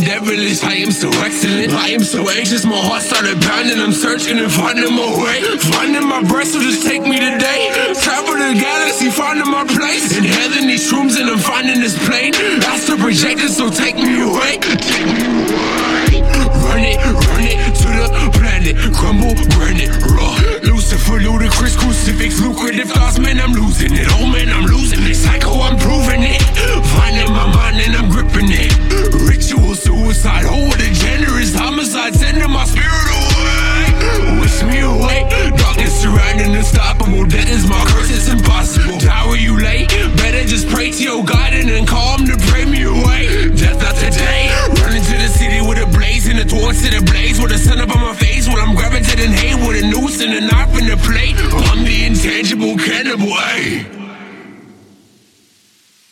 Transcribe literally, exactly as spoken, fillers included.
devilish, I am so excellent. I am so anxious, my heart started pounding. I'm searching and finding my way, finding my breath, so just take me today. Travel the galaxy, finding my place. Inhaling these shrooms and I'm finding this plane. That's the projector, so take me away. Run it, run it to the planet. Crumble, granite, raw. Lucifer, ludicrous, crucifix, lucrative thoughts, man, I'm losing it. Oh man, I'm losing it. Psycho, I'm proving it. Finding my mind and I'm gripping it. Ritual suicide, oh what a generous homicide. Sending my spirit away. Wish me away. Darkness surrounding, unstoppable. Death is my curse, it's impossible. Die where you lay. Better just pray to your God and then call him to pray me away. Death not today. Running to the city with a blaze and a torch to the blaze. With the sun up on my face, when I'm grabbing to the hay with a noose and a knife in the plate. I'm the intangible cannibal, ayy.